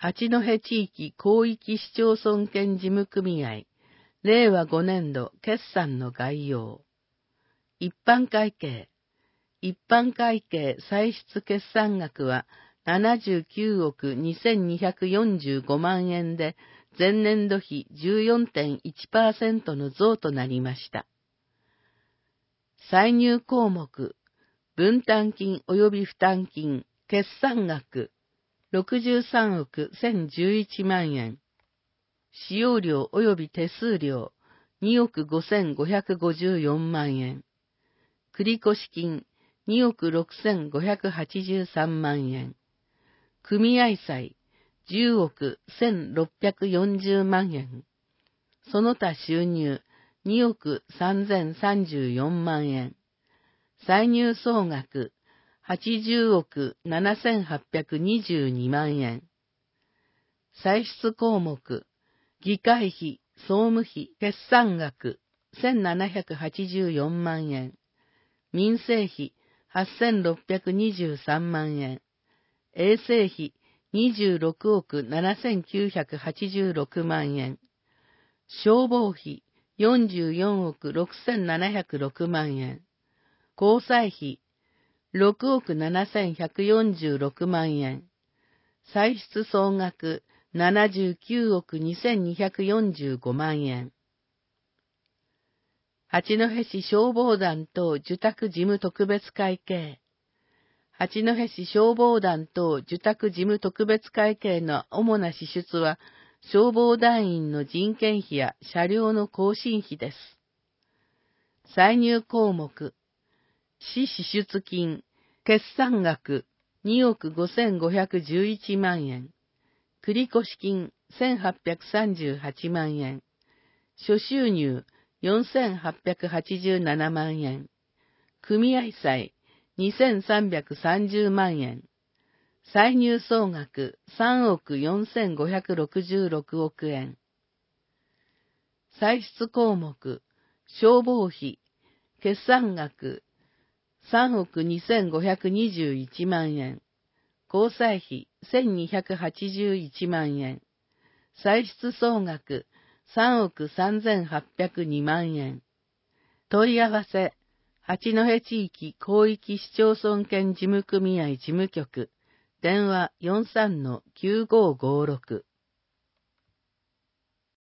八戸地域広域市町村圏事務組合、令和5年度決算の概要。一般会計。一般会計歳出決算額は79億2245万円で、前年度比 14.1% の増となりました。歳入項目、分担金及び負担金、決算額、63億1011万円。使用料及び手数料、2億5554万円。繰越金、2億6583万円。組合債、10億1640万円。その他収入、2億3034万円。歳入総額、80億7822万円。歳出項目、議会費、総務費、決算額、1784万円。民生費、8623万円。衛生費、26億7986万円。消防費、44億6706万円。交際費、6億7146万円。歳出総額、79億2245万円。八戸市消防団等受託事務特別会計。八戸市消防団等受託事務特別会計の主な支出は、消防団員の人件費や車両の更新費です。歳入項目、市支出金、決算額、2億5511万円。繰越金、1838万円。諸収入、4887万円。組合債、2330万円。歳入総額、3億4566億円。歳出項目、消防費、決算額、3億2521万円。交際費、1281万円。歳出総額、3億3802万円。問い合わせ、八戸地域広域市町村圏事務組合事務局、電話 43-9556